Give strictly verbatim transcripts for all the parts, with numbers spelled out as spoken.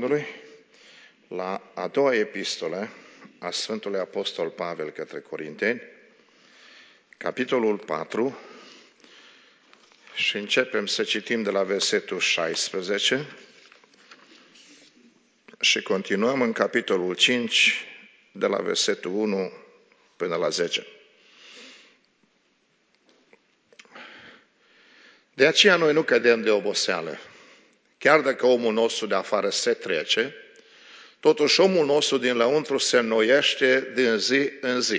Domnului la a doua epistolă a Sfântului Apostol Pavel către Corinteni, capitolul patru, și începem să citim de la versetul șaisprezece și continuăm în capitolul cinci, de la versetul unu până la zece. De aceea noi nu cădem de oboseală. Chiar dacă omul nostru de afară se trece, totuși omul nostru din lăuntru se înnoiește din zi în zi.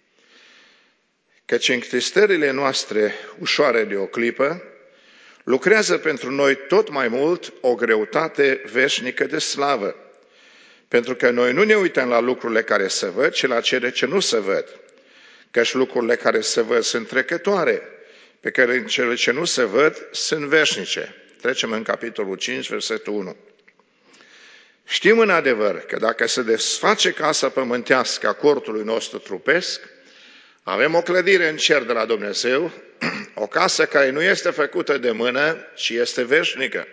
Căci întristările noastre ușoare de o clipă lucrează pentru noi tot mai mult o greutate veșnică de slavă. Pentru că noi nu ne uităm la lucrurile care se văd, ci la cele ce nu se văd. Căci lucrurile care se văd sunt trecătoare, pe care cele ce nu se văd sunt veșnice. Trecem în capitolul cinci, versetul unu. Știm în adevăr că dacă se desface casa pământească a cortului nostru trupesc, avem o clădire în cer de la Dumnezeu, o casă care nu este făcută de mână, ci este veșnică.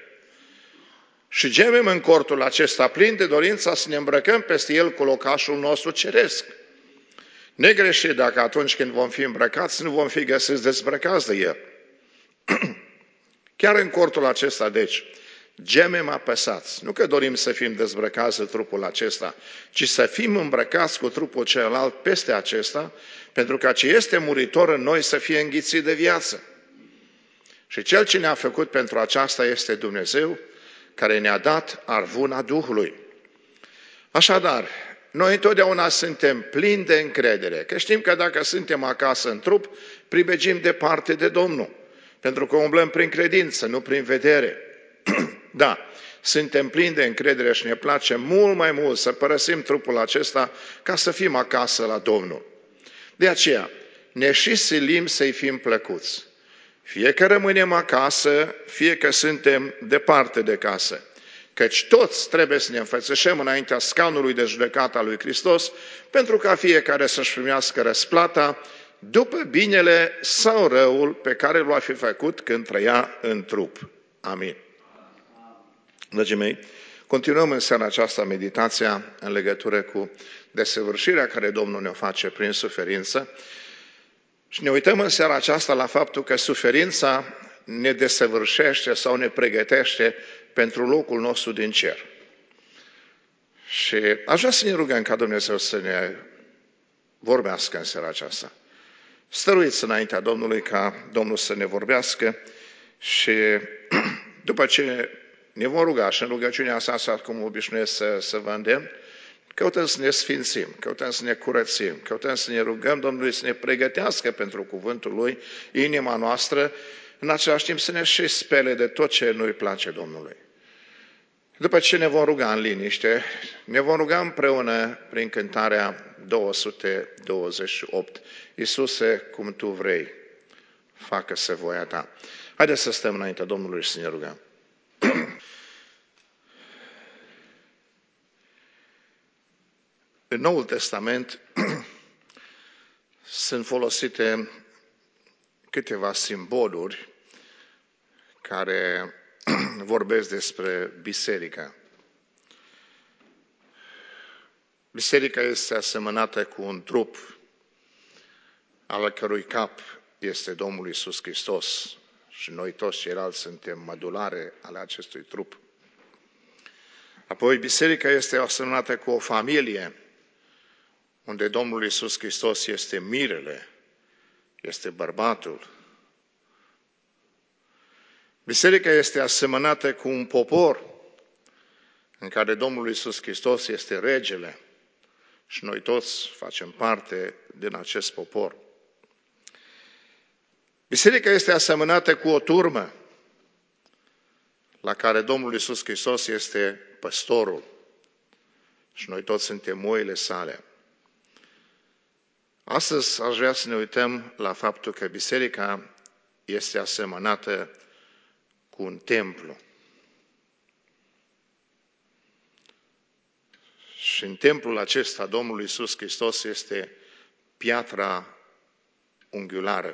Și gemem în cortul acesta plin de dorința să ne îmbrăcăm peste el cu locașul nostru ceresc. Negreșit dacă atunci când vom fi îmbrăcați, nu vom fi găsiți dezbrăcați de el. Chiar în cortul acesta, deci, gemem apăsați. Nu că dorim să fim dezbrăcați de trupul acesta, ci să fim îmbrăcați cu trupul celălalt peste acesta, pentru ca ce este muritor în noi să fie înghițit de viață. Și Cel ce ne-a făcut pentru aceasta este Dumnezeu, care ne-a dat arvuna Duhului. Așadar, noi întotdeauna suntem plini de încredere, că știm că dacă suntem acasă în trup, pribegim departe de Domnul, pentru că umblăm prin credință, nu prin vedere. Da, suntem plini de încredere și ne place mult mai mult să părăsim trupul acesta ca să fim acasă la Domnul. De aceea, ne și silim să-i fim plăcuți. Fie că rămânem acasă, fie că suntem departe de casă. Căci toți trebuie să ne înfățișăm înaintea scaunului de judecată al lui Hristos, pentru ca fiecare să-și primească răsplata după binele sau răul pe care l-a fi făcut când trăia în trup. Amin. Dragii mei, continuăm în seara aceasta meditația în legătură cu desăvârșirea care Domnul ne-o face prin suferință și ne uităm în seara aceasta la faptul că suferința ne desăvârșește sau ne pregătește pentru locul nostru din cer. Și aș vrea să ne rugăm ca Dumnezeu să ne vorbească în seara aceasta. Stăruiți înaintea Domnului ca Domnul să ne vorbească și după ce ne vom ruga și în rugăciunea sa, cum obișnuiesc să, să vă îndemn, căutăm să ne sfințim, căutăm să ne curățim, căutăm să ne rugăm Domnului să ne pregătească pentru cuvântul Lui inima noastră, în același timp să ne și spele de tot ce nu-i place Domnului. După ce ne vom ruga în liniște, ne vom ruga împreună prin cântarea două sute douăzeci și opt. Iisuse, cum Tu vrei, facă-se voia Ta. Haideți să stăm înaintea Domnului și să ne rugăm. În Noul Testament sunt folosite câteva simboluri care vorbesc despre biserică. Biserica este asemănată cu un trup al cărui cap este Domnul Iisus Hristos și noi toți ceilalți suntem mădulare ale acestui trup. Apoi biserica este asemănată cu o familie unde Domnul Iisus Hristos este mirele, este bărbatul. Biserica este asemănată cu un popor în care Domnul Iisus Hristos este regele și noi toți facem parte din acest popor. Biserica este asemănată cu o turmă la care Domnul Iisus Hristos este păstorul și noi toți suntem oile sale. Astăzi aș vrea să ne uităm la faptul că biserica este asemănată cu un templu. Și în templul acesta Domnul Iisus Hristos este piatra unghiulară.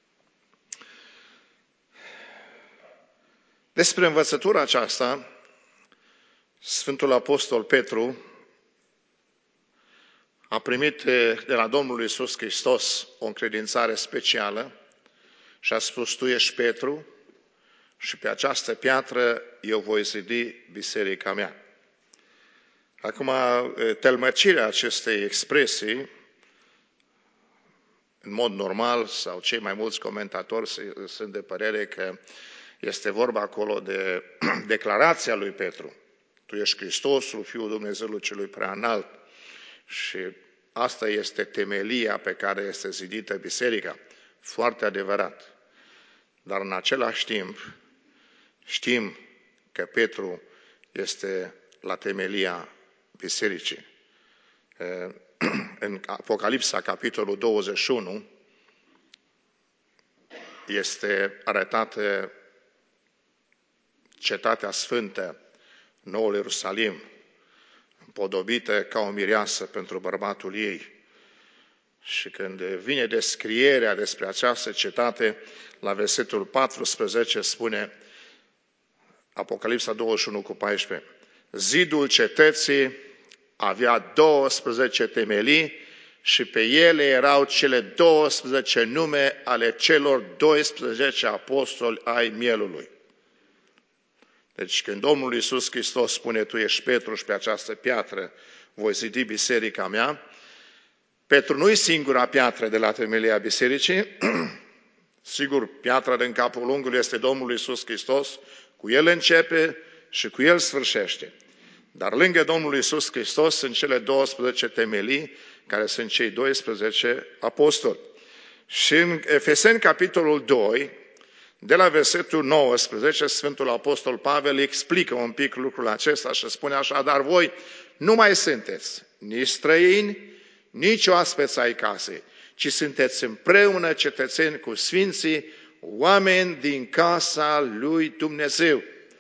Despre învățătura aceasta Sfântul Apostol Petru a primit de la Domnul Iisus Hristos o încredințare specială și a spus: tu ești Petru și pe această piatră eu voi zidi biserica mea. Acum, tălmăcirea acestei expresii, în mod normal, sau cei mai mulți comentatori sunt de părere că este vorba acolo de declarația lui Petru. Tu ești Hristosul, Fiul Dumnezeului Celui Preaînalt. Și asta este temelia pe care este zidită biserica. Foarte adevărat. Dar în același timp știm că Petru este la temelia bisericii. În Apocalipsa, capitolul douăzeci și unu, este arătată cetatea sfântă, Noul Ierusalim, împodobită ca o mireasă pentru bărbatul ei. Și când vine descrierea despre această cetate, la versetul paisprezece spune, Apocalipsa douăzeci și unu cu paisprezece, zidul cetății avea douăsprezece temelii și pe ele erau cele douăsprezece nume ale celor doisprezece apostoli ai mielului. Deci când Domnul Iisus Hristos spune, tu ești Petru și pe această piatră voi zidi biserica mea, Petru nu e singura piatră de la temelia bisericii, sigur, piatra din capul unghiului este Domnul Iisus Hristos, cu El începe și cu El sfârșește. Dar lângă Domnul Iisus Hristos sunt cele douăsprezece temelii, care sunt cei doisprezece apostoli. Și în Efeseni, capitolul doi, de la versetul nouăsprezece, Sfântul Apostol Pavel explică un pic lucrul acesta și spune așa, dar voi nu mai sunteți nici străini, nici oaspeți ai casei, ci sunteți împreună cetățeni cu sfinții, oameni din casa lui Dumnezeu,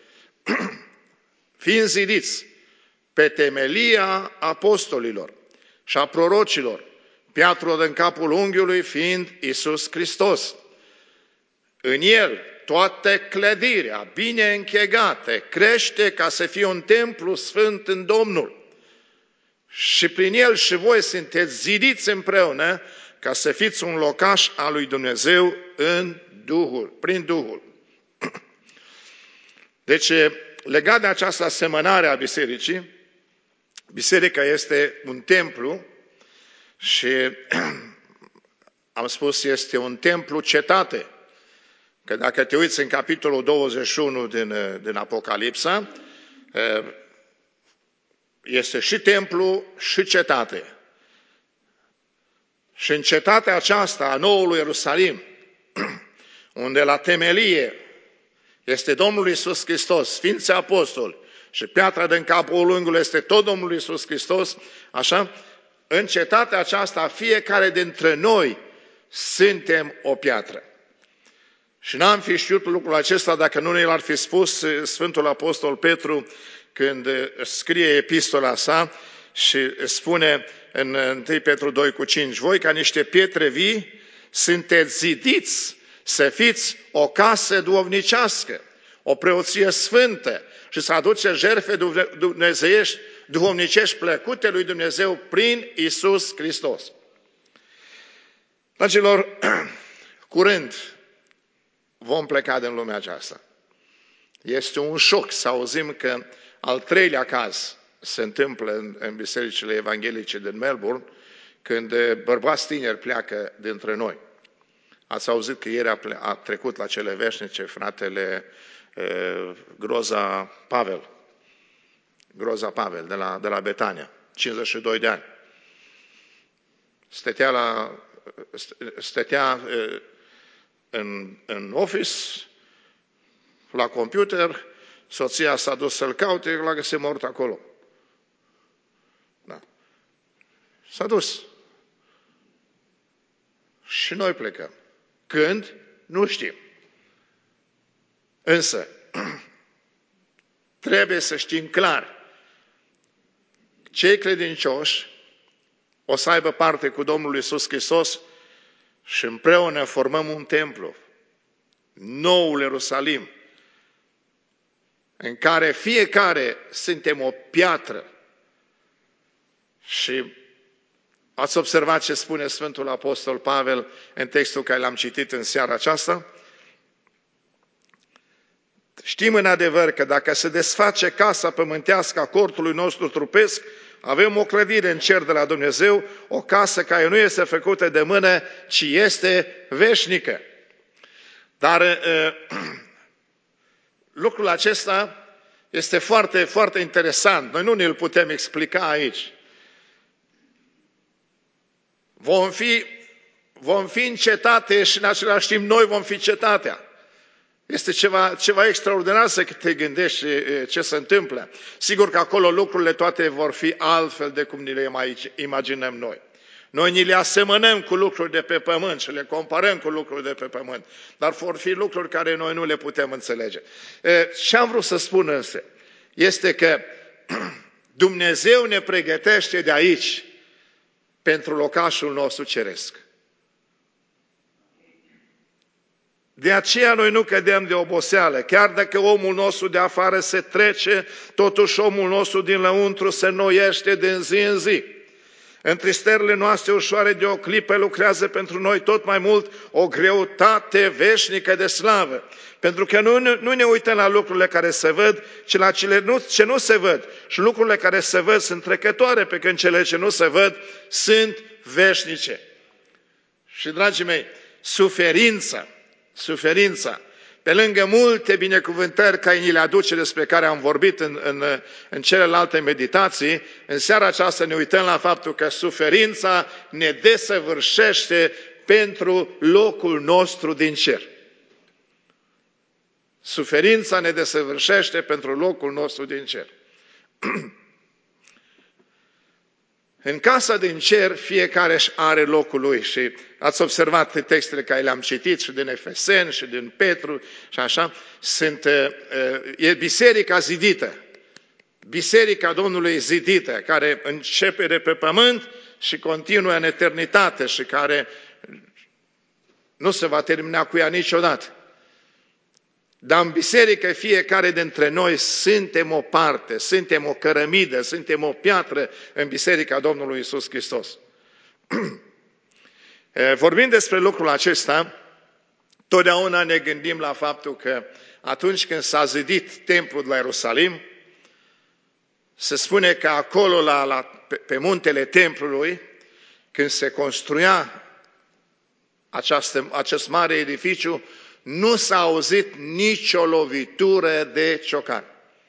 fiind zidiți pe temelia apostolilor și a prorocilor, piatră din capul unghiului fiind Iisus Hristos. În El toată clădirea bine închegată crește ca să fie un templu sfânt în Domnul. Și prin El și voi sunteți zidiți împreună ca să fiți un locaș al lui Dumnezeu în Duhul, prin Duhul. Deci, legat de această asemănare a bisericii, biserica este un templu și am spus este un templu cetate. Că dacă te uiți în capitolul douăzeci și unu din, din Apocalipsa, este și templu și cetate. Și în cetatea aceasta a Noului Ierusalim, unde la temelie este Domnul Iisus Hristos, Sfinții Apostoli, și piatra din capul unghiului este tot Domnul Iisus Hristos, așa, în cetatea aceasta fiecare dintre noi suntem o piatră. Și n-am fi știut lucrul acesta dacă nu ne l-ar fi spus Sfântul Apostol Petru când scrie epistola sa și spune în întâi Petru doi cu cinci, voi ca niște pietre vii sunteți zidiți să fiți o casă duhovnicească, o preoție sfântă și să aduce jertfe dumnezeiești, duhovnicești plăcute lui Dumnezeu prin Iisus Hristos. Dragilor, curând vom pleca din lumea aceasta. Este un șoc să auzim că al treilea caz se întâmplă în, în bisericile evanghelice din Melbourne, când bărbați tineri pleacă dintre noi. Ați auzit că ieri a, ple- a trecut la cele veșnice fratele e, Groza Pavel, Groza Pavel de la, de la Betania, cincizeci și doi de ani. Stătea, la, stătea e, în, în office, la computer, soția s-a dus să-l caute, l-a găsit mort acolo. Da. S-a dus. Și noi plecăm. Când? Nu știm. Însă, trebuie să știm clar, cei credincioși o să aibă parte cu Domnul Iisus Hristos și împreună formăm un templu, Noul Ierusalim. în care fiecare suntem o piatră. Și ați observat ce spune Sfântul Apostol Pavel în textul care l-am citit în seara aceasta? Știm în adevăr că dacă se desface casa pământească a cortului nostru trupesc, avem o clădire în cer de la Dumnezeu, o casă care nu este făcută de mână, ci este veșnică. Dar lucrul acesta este foarte, foarte interesant. Noi nu ne-l putem explica aici. Vom fi, vom fi în cetate și în același timp noi vom fi cetatea. Este ceva, ceva extraordinar să te gândești ce se întâmplă. Sigur că acolo lucrurile toate vor fi altfel de cum ni le imaginăm noi. Noi ni le asemănăm cu lucruri de pe pământ și le comparăm cu lucruri de pe pământ, dar vor fi lucruri care noi nu le putem înțelege. Ce am vrut să spun însă este că Dumnezeu ne pregătește de aici pentru locașul nostru ceresc. De aceea noi nu cădem de oboseală, chiar dacă omul nostru de afară se trece, totuși omul nostru din lăuntru se înnoiește din zi în zi. Întristările noastre ușoare de o clipă lucrează pentru noi tot mai mult o greutate veșnică de slavă. Pentru că nu, nu ne uităm la lucrurile care se văd, ci la cele nu, ce nu se văd. Și lucrurile care se văd sunt trecătoare, pe când cele ce nu se văd sunt veșnice. Și, dragii mei, suferința, suferința, pe lângă multe binecuvântări care ni le aduce, despre care am vorbit în, în, în celelalte meditații, în seara aceasta ne uităm la faptul că suferința ne desăvârșește pentru locul nostru din cer. Suferința ne desăvârșește pentru locul nostru din cer. În casa din cer fiecare își are locul lui și ați observat textele care le-am citit și din Efeseni și din Petru și așa, sunt, e biserica zidită, biserica Domnului zidită, care începe de pe pământ și continuă în eternitate și care nu se va termina cu ea niciodată. Dar în biserică fiecare dintre noi suntem o parte, suntem o cărămidă, suntem o piatră în biserica Domnului Iisus Hristos. Vorbind despre lucrul acesta, totdeauna ne gândim la faptul că atunci când s-a zidit templul de la Ierusalim, se spune că acolo, la, la, pe, pe muntele templului, când se construia această, acest mare edificiu, nu s-a auzit nicio lovitură de ciocan.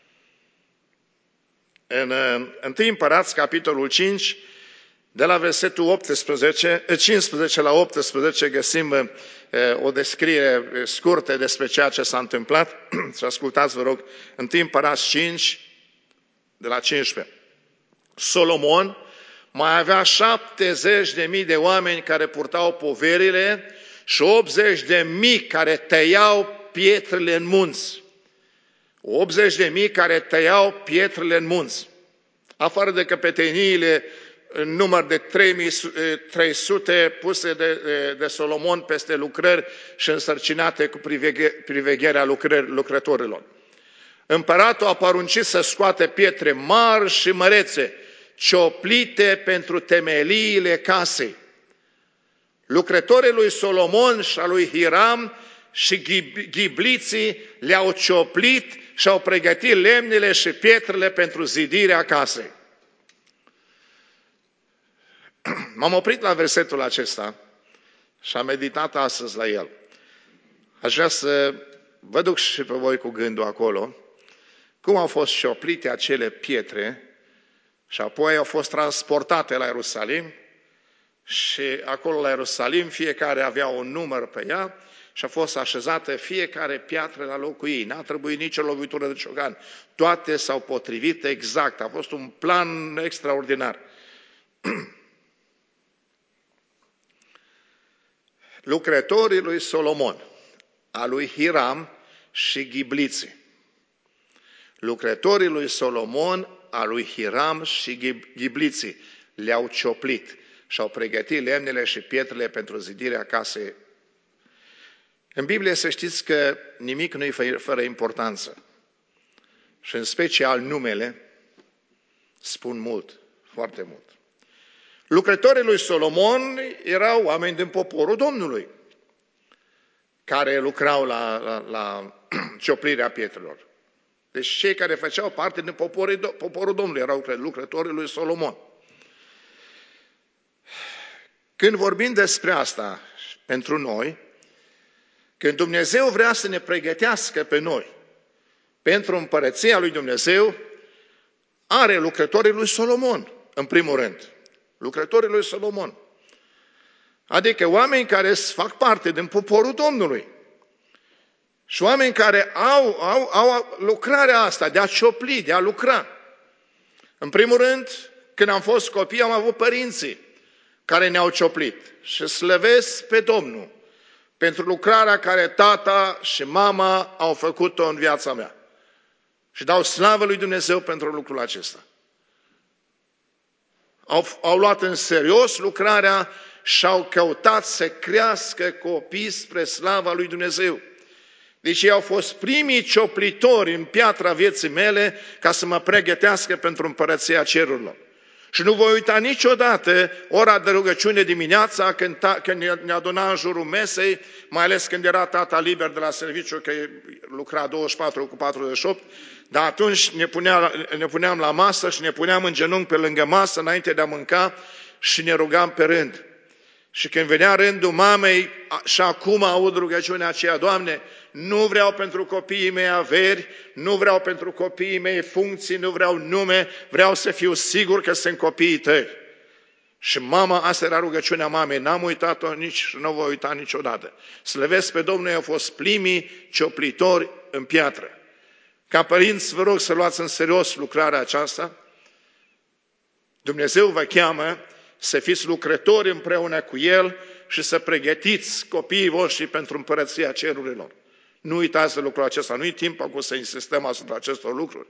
În întâi Împărați, capitolul cinci, de la versetul optsprezece, cincisprezece la optsprezece, găsim o descriere scurtă despre ceea ce s-a întâmplat. Să ascultați, vă rog, întâi Împărați cinci, de la cincisprezece. Solomon mai avea șaptezeci de mii de oameni care purtau poverile și optzeci de mii care tăiau pietrele în munți. optzeci de mii care tăiau pietrele în munți. Afară de căpeteniile în număr de trei mii trei sute puse de, de, de Solomon peste lucrări și însărcinate cu priveghe, privegherea lucrări, lucrătorilor. Împăratul a poruncit să scoate pietre mari și mărețe, cioplite pentru temeliile casei. Lucrătorii lui Solomon și a lui Hiram și ghibliții le-au cioplit și au pregătit lemnele și pietrele pentru zidirea casei. M-am oprit la versetul acesta și am meditat astăzi la el. Aș vrea să vă duc și pe voi cu gândul acolo, cum au fost cioplite acele pietre și apoi au fost transportate la Ierusalim. Și acolo la Ierusalim fiecare avea un număr pe ea și a fost așezată fiecare piatră la locul ei. N-a trebuit nicio lovitură de ciocan. Toate s-au potrivit exact. A fost un plan extraordinar. Lucrătorii lui Solomon, a lui Hiram și ghibliții. Lucrătorii lui Solomon, a lui Hiram și ghibliții le-au cioplit și au pregătit lemnele și pietrele pentru zidirea casei. În Biblie să știți că nimic nu e fără importanță. și în special numele spun mult, foarte mult. Lucrătorii lui Solomon erau oameni din poporul Domnului, care lucrau la, la, la cioplirea pietrelor. Deci cei care făceau parte din poporul, poporul Domnului erau lucrătorii lui Solomon. Când vorbim despre asta pentru noi, când Dumnezeu vrea să ne pregătească pe noi pentru împărăția lui Dumnezeu, are lucrătorii lui Solomon, în primul rând. Lucrătorii lui Solomon. Adică oameni care fac parte din poporul Domnului. Și oameni care au, au, au lucrarea asta de a ciopli, de a lucra. În primul rând, când am fost copii, am avut părinții care ne-au cioplit. Și slăvesc pe Domnul pentru lucrarea care tata și mama au făcut-o în viața mea. Și dau slavă lui Dumnezeu pentru lucrul acesta. Au, au luat în serios lucrarea și au căutat să crească copii spre slava lui Dumnezeu. Deci ei au fost primii cioplitori în piatra vieții mele ca să mă pregătească pentru împărăția cerurilor. Și nu voi uita niciodată ora de rugăciune dimineața când, ta, când ne aduna în jurul mesei, mai ales când era tata liber de la serviciu, că lucra douăzeci și patru cu patruzeci și opt, dar atunci ne, punea, ne puneam la masă și ne puneam în genunchi pe lângă masă înainte de a mânca și ne rugam pe rând. Și când venea rândul mamei, și acum aud rugăciunea aceea, Doamne, nu vreau pentru copiii mei averi, nu vreau pentru copiii mei funcții, nu vreau nume, vreau să fiu sigur că sunt copiii tăi. Și mama, asta era rugăciunea mamei, n-am uitat-o nici și nu o voi uita niciodată. Slăvesc pe Domnul, au fost primii cioplitori în piatră. Ca părinți, vă rog să luați în serios lucrarea aceasta. Dumnezeu vă cheamă să fiți lucrători împreună cu El și să pregătiți copiii voștri pentru împărăția cerurilor. Nu uitați de lucrul acesta, nu-i timp acum să insistăm asupra acestor lucruri.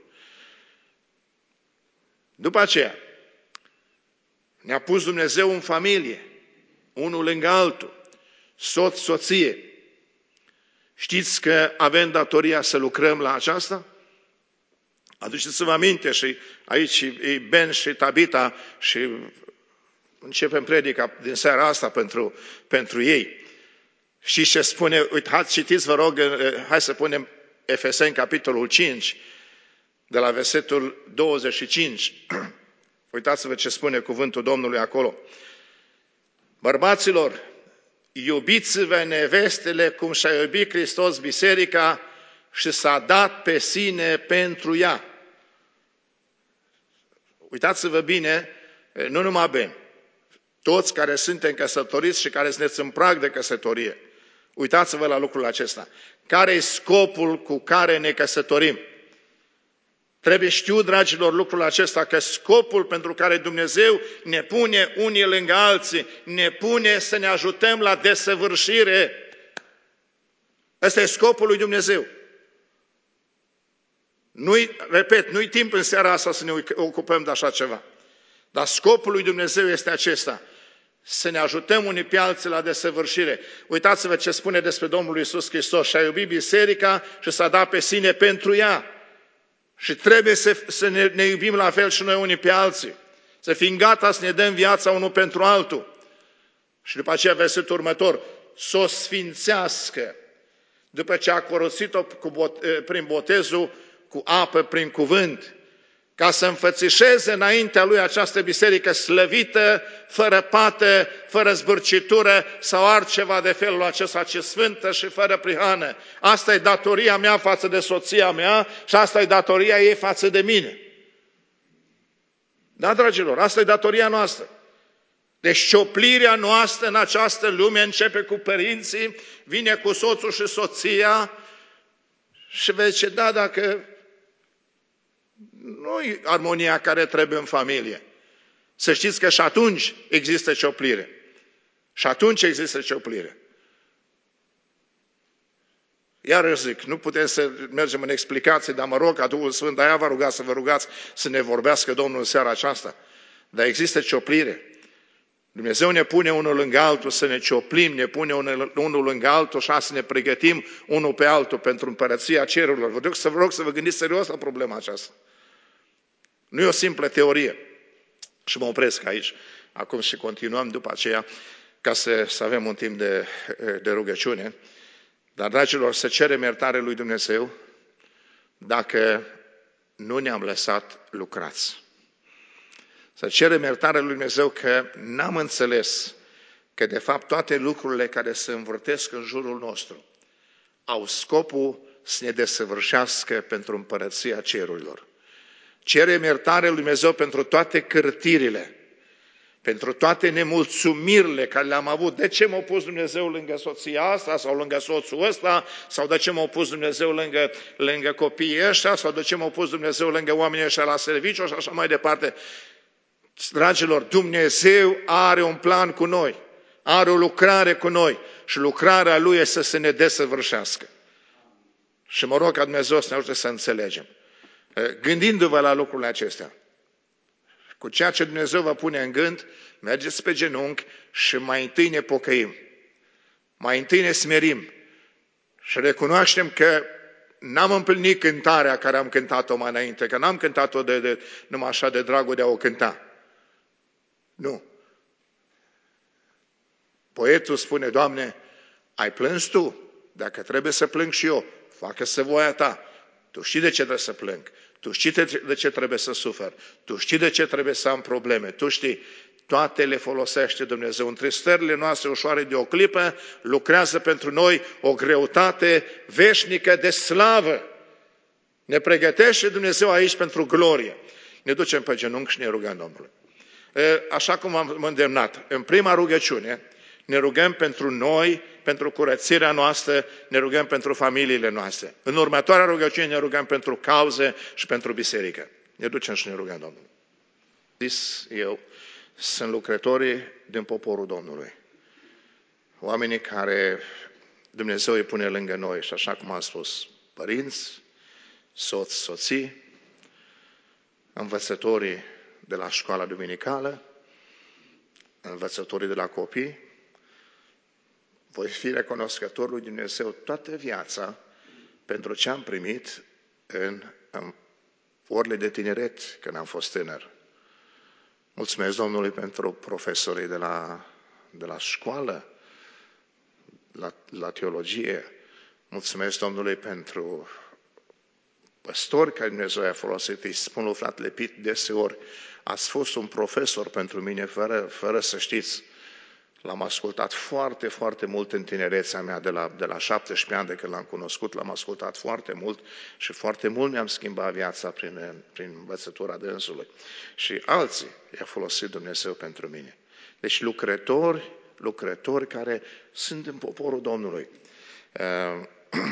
După aceea, ne-a pus Dumnezeu în familie, unul lângă altul, soț, soție. Știți că avem datoria să lucrăm la aceasta? Aduceți-vă aminte și aici e Ben și Tabita și începem predica din seara asta pentru, pentru ei. Și ce spune, uitați, citiți, vă rog, hai să punem Efeseni, capitolul cinci, de la versetul douăzeci și cinci. Uitați-vă ce spune cuvântul Domnului acolo. Bărbaților, iubiți-vă nevestele cum și-a iubit Hristos biserica și s-a dat pe sine pentru ea. Uitați-vă bine, nu numai Ben, toți care suntem căsătoriți și care sunteți în prag de căsătorie, uitați-vă la lucrul acesta. Care e scopul cu care ne căsătorim? Trebuie știut, dragilor, lucrul acesta, că scopul pentru care Dumnezeu ne pune unii lângă alții, ne pune să ne ajutăm la desăvârșire. Ăsta e scopul lui Dumnezeu. Nu-i, repet, nu-i timp în seara asta să ne ocupăm de așa ceva. Dar scopul lui Dumnezeu este acesta, să ne ajutăm unii pe alții la desăvârșire. Uitați-vă ce spune despre Domnul Iisus Hristos. Și-a iubit biserica și s-a dat pe sine pentru ea. Și trebuie să, să ne, ne iubim la fel și noi unii pe alții. Să fim gata să ne dăm viața unul pentru altul. Și după aceea versetul următor, să o sfințească. După ce a curățit-o cu bot, prin botezul, cu apă, prin cuvânt, ca să înfățișeze înaintea lui această biserică slăvită, fără pată, fără zbârcitură sau altceva de felul acesta, ce sfântă și fără prihană. Asta e datoria mea față de soția mea și asta e datoria ei față de mine. Da, dragilor, asta e datoria noastră. Deci cioplirea noastră în această lume începe cu părinții, vine cu soțul și soția și vezi ce, da, dacă nu e armonia care trebuie în familie. Să știți că și atunci există cioplire. Și atunci există cioplire. Iar zic, nu putem să mergem în explicații, dar mă rog ca Duhul Sfânt, de-aia vă rugați să vă rugați să ne vorbească Domnul în seara aceasta. Dar există cioplire. Dumnezeu ne pune unul lângă altul să ne cioplim, ne pune unul lângă altul și să ne pregătim unul pe altul pentru împărăția cerurilor. Vă rog să vă, rog să vă gândiți serios la problema aceasta. Nu e o simplă teorie. Și mă opresc aici. Acum și continuăm după aceea ca să, să avem un timp de, de rugăciune. Dar, dragilor, să cerem iertare lui Dumnezeu dacă nu ne-am lăsat lucrați. Să cerem iertare lui Dumnezeu că n-am înțeles că, de fapt, toate lucrurile care se învârtesc în jurul nostru au scopul să ne desăvârșească pentru împărăția cerurilor. Cerem iertare lui Dumnezeu pentru toate cârtirile, pentru toate nemulțumirile care le-am avut. De ce m-a pus Dumnezeu lângă soția asta sau lângă soțul ăsta? Sau de ce m-a pus Dumnezeu lângă, lângă copiii ăștia? Sau de ce m-a pus Dumnezeu lângă oamenii ăștia la serviciu? Și așa mai departe. Dragilor, Dumnezeu are un plan cu noi, are o lucrare cu noi și lucrarea Lui este să se ne desăvârșească. Și mă rog ca Dumnezeu să ne ajute să înțelegem. Gândindu-vă la lucrurile acestea, cu ceea ce Dumnezeu vă pune în gând, mergeți pe genunchi și mai întâi ne pocăim. Mai întâi ne smerim și recunoaștem că n-am împlinit cântarea care am cântat-o mai înainte, că n-am cântat-o de, de, numai așa de dragul de a o cânta. Nu. Poetul spune, Doamne, ai plâns Tu? Dacă trebuie să plâng și eu, facă-se voia Ta. Tu știi de ce trebuie să plâng. Tu știi de ce trebuie să sufăr. Tu știi de ce trebuie să am probleme. Tu știi, toate le folosește Dumnezeu. Între stările noastre ușoare de o clipă, lucrează pentru noi o greutate veșnică de slavă. Ne pregătește Dumnezeu aici pentru glorie. Ne ducem pe genunchi și ne rugăm Domnului. Așa cum am îndemnat, în prima rugăciune, ne rugăm pentru noi, pentru curățirea noastră, ne rugăm pentru familiile noastre. În următoarea rugăciune ne rugăm pentru cauze și pentru biserică. Ne ducem și ne rugăm Domnului. Zis eu, sunt lucrătorii din poporul Domnului. Oamenii care Dumnezeu îi pune lângă noi și așa cum am spus, părinți, soți, soții, învățătorii de la școala duminicală, învățătorii de la copii. Voi fi recunoscător lui Dumnezeu toată viața pentru ce am primit în, în orele de tineret când am fost tânăr. Mulțumesc Domnului pentru profesorii de la, de la școală, la, la teologie. Mulțumesc Domnului pentru păstori care Dumnezeu a folosit. Îi spun lui fratele Pit deseori, ați fost un profesor pentru mine fără, fără să știți. L-am ascultat foarte, foarte mult în tinerețea mea, de la, de la șaptesprezece ani de când l-am cunoscut, l-am ascultat foarte mult și foarte mult mi-am schimbat viața prin, prin învățătura dânsului. Și alții i-a folosit Dumnezeu pentru mine. Deci lucrători, lucrători care sunt în poporul Domnului. Uh,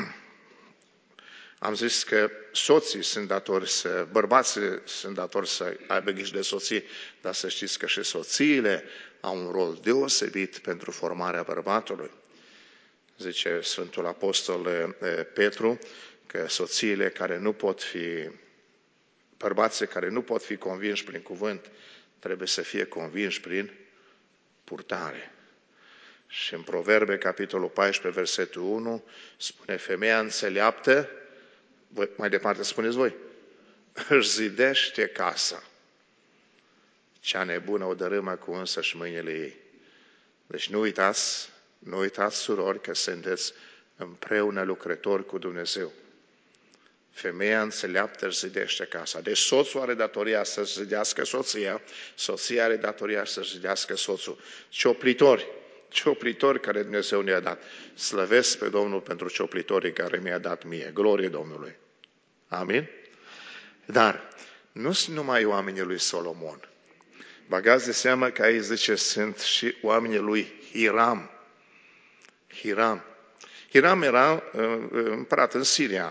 Am zis că soții sunt datori să, bărbații sunt datori să aibă grijă de soții, dar să știți că și soțiile au un rol deosebit pentru formarea bărbatului. Zice Sfântul Apostol Petru că soțiile care nu pot fi, bărbații care nu pot fi convinși prin cuvânt, trebuie să fie convinși prin purtare. Și în Proverbe, capitolul paisprezece, versetul unu, spune, femeia înțeleaptă, mai departe spuneți voi, își zidește casa. Cea nebună o dărâmă cu însăși mâinile ei. Deci nu uitați, nu uitați, surori, că sunteți împreună lucrători cu Dumnezeu. Femeia înțeleaptă își zidește casa. Deci soțul are datoria să-și zidească soția, soția are datoria să-și zidească soțul. Cioplitori, cioplitori care Dumnezeu ne-a dat. Slăvesc pe Domnul pentru cioplitorii care mi-a dat mie. Glorie Domnului. Amin? Dar nu sunt numai oamenii lui Solomon. Băgați de seamă că aici zice sunt și oamenii lui Hiram. Hiram. Hiram era împărat în Siria,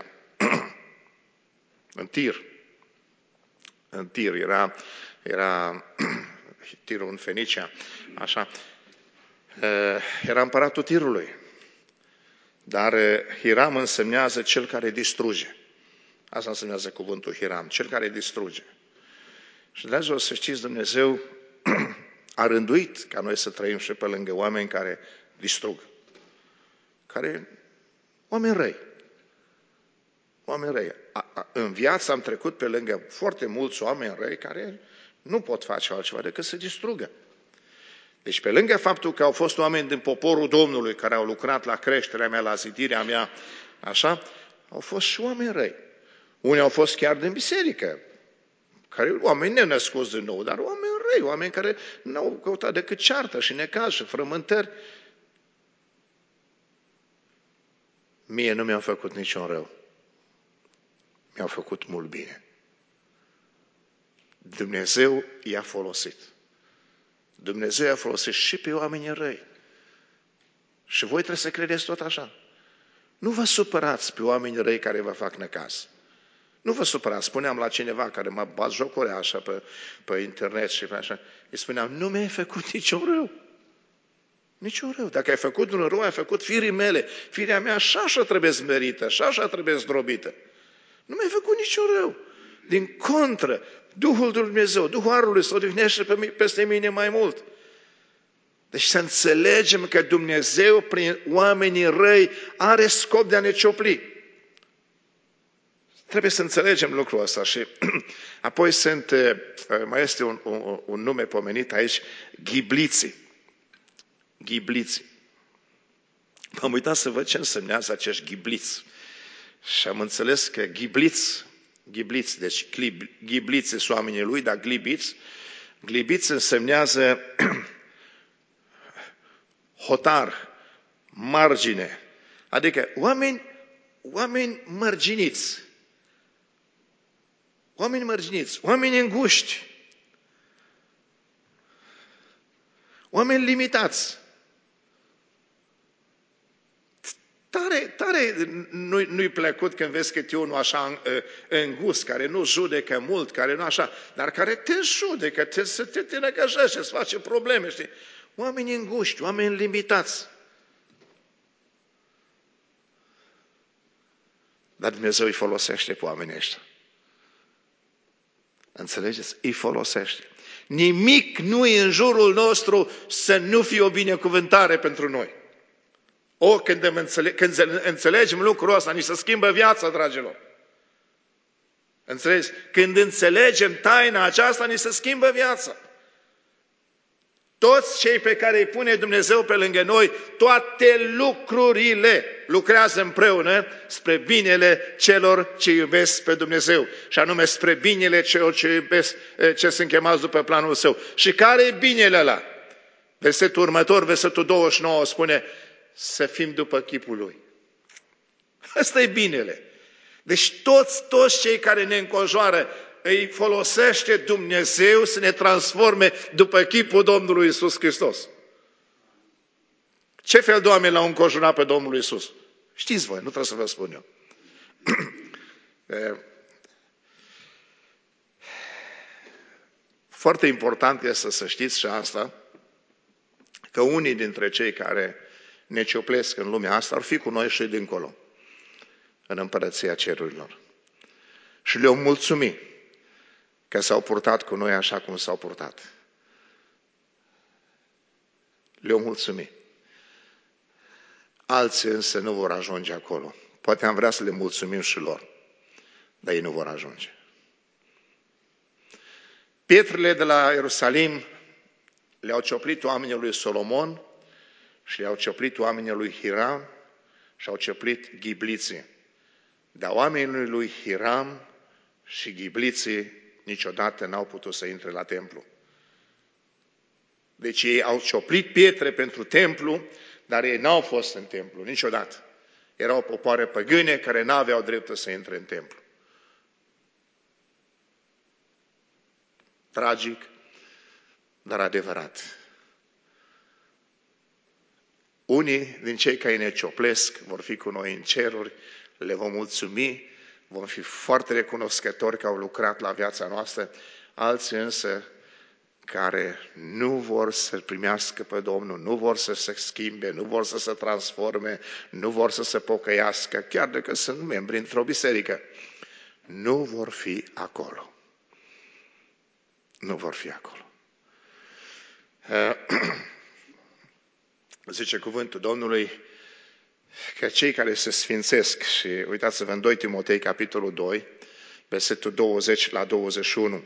în Tir. În Tir era, era Tirul în Fenicia, așa. Era împăratul Tirului. Dar Hiram însemnează cel care distruge. Asta însemnează cuvântul Hiram, cel care distruge. Și dragilor, să știți, Dumnezeu a rânduit ca noi să trăim și pe lângă oameni care distrug, care, oameni răi. Oameni răi. A, a, în viață am trecut pe lângă foarte mulți oameni răi care nu pot face altceva decât să distrugă. Deci pe lângă faptul că au fost oameni din poporul Domnului care au lucrat la creșterea mea, la zidirea mea, așa, au fost și oameni răi. Unii au fost chiar din biserică, care, oameni nenăscuți din nou, dar oameni răi, oameni care n-au căutat decât ceartă și necaz și frământări. Mie nu mi-au făcut niciun rău. Mi-au făcut mult bine. Dumnezeu i-a folosit. Dumnezeu i-a folosit și pe oamenii răi. Și voi trebuie să credeți tot așa. Nu vă supărați pe oamenii răi care vă fac necaz. Nu vă supărați. Spuneam la cineva care mă batjocorea așa pe, pe internet și pe așa, îi spuneam, nu mi-ai făcut niciun rău. Niciun rău. Dacă ai făcut un rău, ai făcut firii mele. Firea mea așa așa trebuie smerită, așa așa trebuie zdrobită. Nu mi-ai făcut niciun rău. Din contră, Duhul Dumnezeu, Duhul Harului se odihnește peste mine mai mult. Deci să înțelegem că Dumnezeu, prin oamenii răi, are scop de a ne ciopli. Trebuie să înțelegem lucrul ăsta și apoi sunt, mai este un, un, un nume pomenit aici, ghibliții. Ghibliții. M-am uitat să văd ce însemnează acești ghibliți. Și am înțeles că ghibliți, ghibliți, deci ghibliți sunt oamenii lui, dar glibiți, glibiți însemnează hotar, margine, adică oameni, oameni mărginiți, oameni mărginiți, oameni înguști, oameni limitați. Tare, tare nu-i, nu-i plăcut când vezi că e unul așa îngust, care nu judecă mult, care nu așa, dar care te judecă, te, te, te, te negăjește, îți face probleme, știi? Oameni înguști, oameni limitați. Dar Dumnezeu îi folosește pe oamenii ăștia. Înțelegeți? Îi folosește. Nimic nu e în jurul nostru să nu fie o binecuvântare pentru noi. O, când, înțele- când înțelegem lucrul ăsta, ni se schimbă viața, dragilor. Înțelegi? Când înțelegem taina aceasta, ni se schimbă viața. Toți cei pe care îi pune Dumnezeu pe lângă noi, toate lucrurile lucrează împreună spre binele celor ce iubesc pe Dumnezeu. Și anume spre binele celor ce iubesc, ce sunt chemați după planul Său. Și care e binele ăla? Versetul următor, versetul douăzeci și nouă spune, să fim după chipul Lui. Ăsta e binele. Deci toți, toți cei care ne înconjoară, îi folosește Dumnezeu să ne transforme după chipul Domnului Iisus Hristos. Ce fel de oameni l-au înconjurat pe Domnul Iisus? Știți voi, nu trebuie să vă spun eu. Foarte important este să știți și asta, că unii dintre cei care ne cioplesc în lumea asta ar fi cu noi și dincolo, în împărăția cerurilor. Și le-au mulțumit că s-au purtat cu noi așa cum s-au purtat. Le-au mulțumit. Alții însă nu vor ajunge acolo. Poate am vrea să le mulțumim și lor, dar ei nu vor ajunge. Pietrele de la Ierusalim le-au cioplit oamenii lui Solomon și le-au cioplit oamenii lui Hiram și au cioplit ghibliții. Dar oamenii lui Hiram și ghibliții niciodată n-au putut să intre la templu. Deci ei au cioplit pietre pentru templu, dar ei n-au fost în templu niciodată. Erau popoare păgâne care n-aveau dreptul să intre în templu. Tragic, dar adevărat. Unii din cei care ne cioplesc vor fi cu noi în ceruri, le vom mulțumi, vom fi foarte recunoscători că au lucrat la viața noastră, alții însă care nu vor să primească pe Domnul, nu vor să se schimbe, nu vor să se transforme, nu vor să se pocăiască, chiar dacă sunt membri într-o biserică, nu vor fi acolo. Nu vor fi acolo. Zice cuvântul Domnului că cei care se sfințesc, și uitați-vă în doi Timotei, capitolul doi, versetul douăzeci la douăzeci și unu.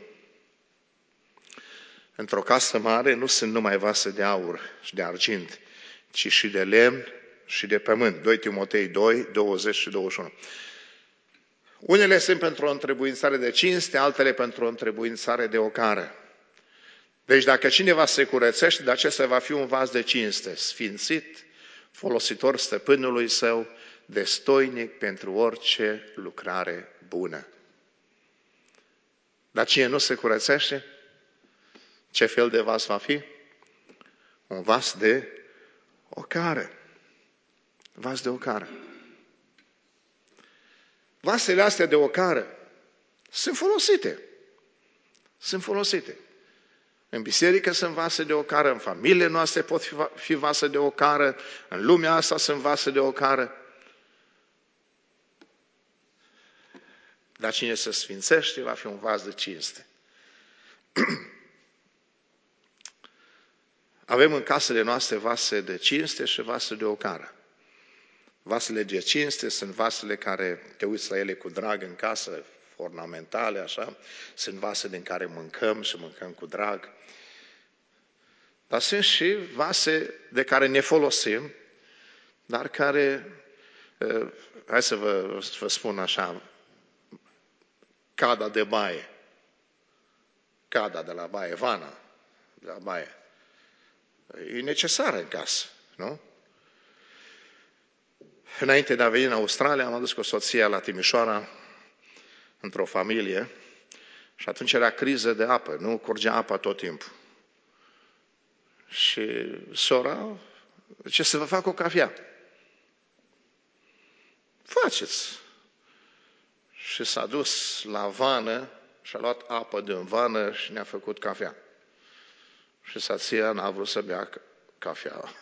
Într-o casă mare nu sunt numai vase de aur și de argint, ci și de lemn și de pământ. doi Timotei doi, douăzeci și douăzeci și unu. Unele sunt pentru o întrebuințare de cinste, altele pentru o întrebuințare de ocară. Deci dacă cineva se curățește, de acesta va fi un vas de cinste, sfințit, folositor stăpânului său, destoinic pentru orice lucrare bună. Dar cine nu se curățește, ce fel de vas va fi? Un vas de ocară. Vas de ocară. Vasele astea de ocară sunt folosite. Sunt folosite. În biserică sunt vase de ocară, în familiile noastre pot fi, fi vase de ocară, în lumea asta sunt vase de ocară. Dar cine se sfințește va fi un vas de cinste. Avem în casele noastre vase de cinste și vase de ocară. Vasele de cinste sunt vasele care te uiți la ele cu drag în casă, ornamentale, așa. Sunt vase din care mâncăm și mâncăm cu drag. Dar sunt și vase de care ne folosim, dar care, hai să vă, vă spun așa, cada de baie, cada de la baie, vana de la baie, e necesară în casă, nu? Înainte de a veni în Australia, am adus cu soția la Timișoara, într-o familie, și atunci era criză de apă, nu curgea apa tot timpul. Și sora, ce să vă fac o cafea? Faceți. Și s-a dus la vană și a luat apă din vană și ne-a făcut cafea. Și soția n-a vrut să bea cafea.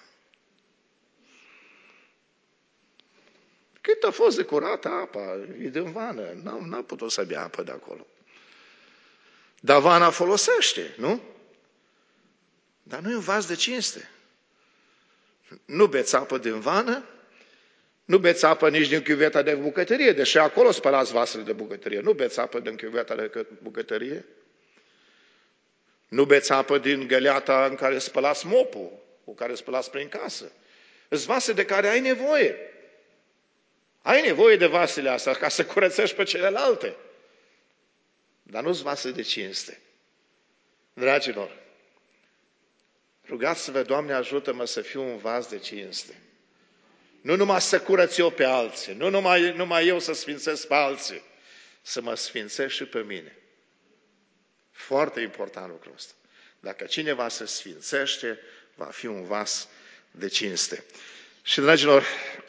Cât a fost de curată apa, e din vană, n-a, n-a putut să bea apă de acolo. Dar vana folosește, nu? Dar nu e un vas de cinste. Nu beți apă din vană, nu beți apă nici din chiuveta de bucătărie, deși acolo spălați vasele de bucătărie. Nu beți apă din chiuveta de bucătărie. Nu beți apă din găleata în care spălați mopul, cu care spălați prin casă. Sunt vase de care ai nevoie. Ai nevoie de vasele astea ca să curățești pe celelalte. Dar nu-s vase de cinste. Dragilor, rugați-vă, Doamne, ajută-mă să fiu un vas de cinste. Nu numai să curăț eu pe alții, nu numai, numai eu să sfințesc pe alții, să mă sfințesc și pe mine. Foarte important lucrul ăsta. Dacă cineva se sfințește, va fi un vas de cinste. Și, dragilor,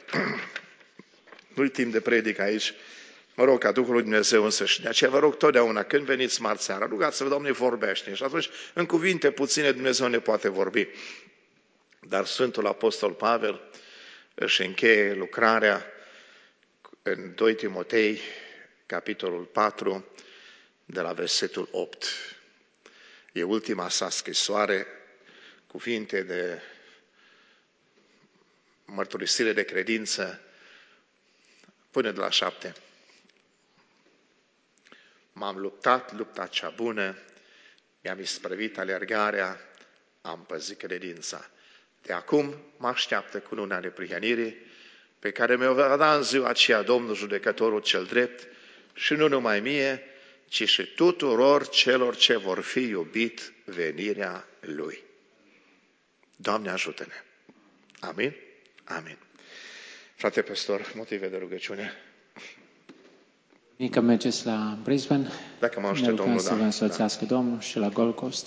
nu-i timp de predic aici, mă rog ca Duhul lui Dumnezeu însăși. De aceea vă rog totdeauna, când veniți marți seara, rugați-vă, Doamne, vorbește. Și atunci, în cuvinte puține, Dumnezeu ne poate vorbi. Dar Sfântul Apostol Pavel își încheie lucrarea în doi Timotei, capitolul patru, de la versetul opt. E ultima sa scrisoare, cuvinte de mărturisire de credință, până de la șapte. M-am luptat lupta cea bună, mi-am isprăvit alergarea, am păzit credința. De acum mă așteaptă cununa neprihănirii, pe care mi-o va da în ziua aceea Domnul Judecătorul cel drept, și nu numai mie, ci și tuturor celor ce vor fi iubit venirea Lui. Doamne, ajută-ne! Amin? Amin. Frate pastor, motive de rugăciune. Că mergeți la Brisbane, Dacă mă ne ajută rugăm Domnul, să vă da. însoțească Domnul și la Gold Coast.